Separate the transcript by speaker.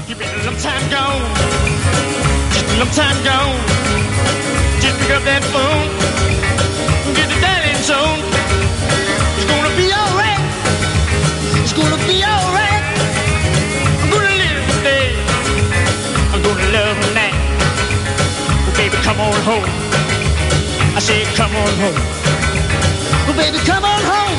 Speaker 1: You've been a long time gone, just a long time gone. Just pick up that phone, get the dialing tone. It's gonna be alright, it's gonna be alright. I'm gonna live today, I'm gonna love tonight. Oh baby, come on home. I say come on home. Oh baby, come on home.